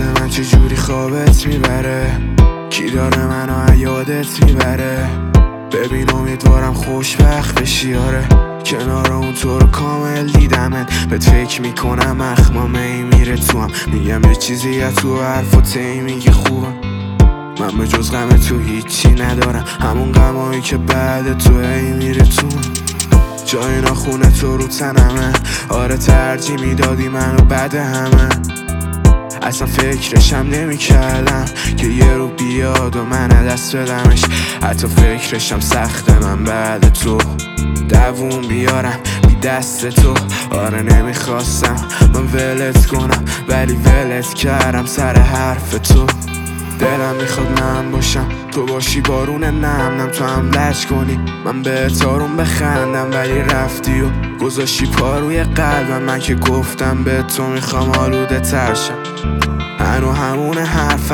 من چجوری خوابت میبره، کی داره منو یادت میبره. ببین امیدوارم خوشبخت بشی، آره کنار اون تو رو کامل دیدمت. بهت فکر میکنم اخمامه ای میره تو هم، میگم یه چیزی از تو حرفات ای میگی خوبم. من به جز غم تو هیچی ندارم، همون غمایی که بعد تو ای میره تو. جای ناخونه تو رو تنمه، آره ترجیح میدادی منو بعد همه. اصلا فکرشم نمی کردم که یه رو بیاد و من دست بدمش. حتی فکرشم سخته من بعد تو دووم بیارم بی دست تو. آره نمیخواستم من ولت کنم ولی ولت کردم سر حرف تو. دلم میخواد من باشم تو باشی بارون نم تو هم لج کنی، من به آروم بخندم ولی رفتی و گذاشتی پا روی قلبم. من که گفتم به تو میخوام آلوده ترشم. هنو همونه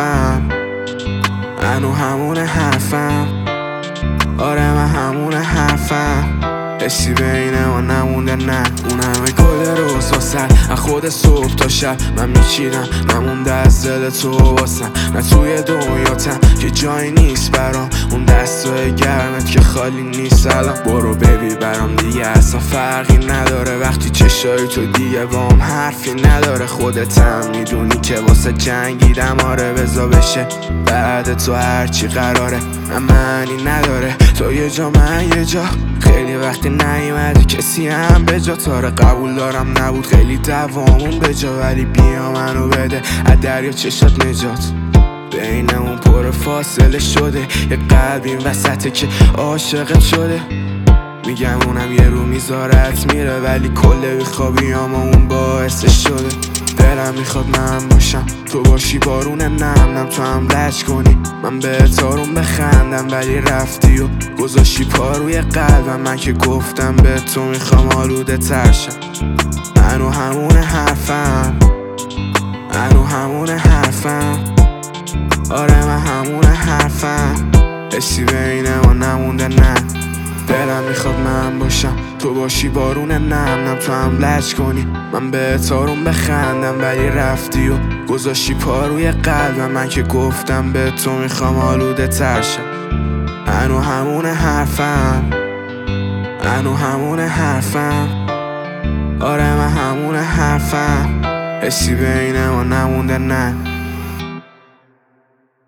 حرفم آره من همونه حرفم. حسی بین ما نمونده نه، اون همه گل روز واسه از خود صبح تا شب من میچیدم، نمونده از دل تو واسم. نه توی دنیاتم که جایی نیست برام، اون دستای گرمت که خالی نیست الان. برو ببین برام دیگه اصلا فرقی نداره، وقتی چشای تو دیگه بام حرفی نداره. خودت هم میدونی که واسه جنگیدم، آره بزا بشه بعد تو هرچی قراره. معنی نداره تو یه جا من یه جا، خیلی وقتی نیومده کسی هم به جا. تاره قبول دارم نبود خیلی دوامون به جا، ولی بیا منو بده از دریا چشات نجات. بینمون پر فاصله شده، یه قلب این وسطه که عاشقت شده. میگم اونم یه رو میذارت میره، ولی کل بیخوابیام اون باعثش شده. دلم میخواد من باشم تو باشی بارون نم تو هم لج کنی، من به آروم بخندم ولی رفتی و گذاشتی پا روی قلبم. من که گفتم به تو میخوام آلوده ترشم. هنو همونه حرفم آره من همونه حرفم. حسی بین ما نمونده نه، دلم میخواد من باشم تو باشی بارون نم تو هم لج کنی، من به آروم بخندم ولی رفتی و گذاشتی پا روی قلبم. من که گفتم به تو میخوام آلوده ترشم. هنو همونه حرفم آره من همونه حرفم. حسی بین ما نمونده نه.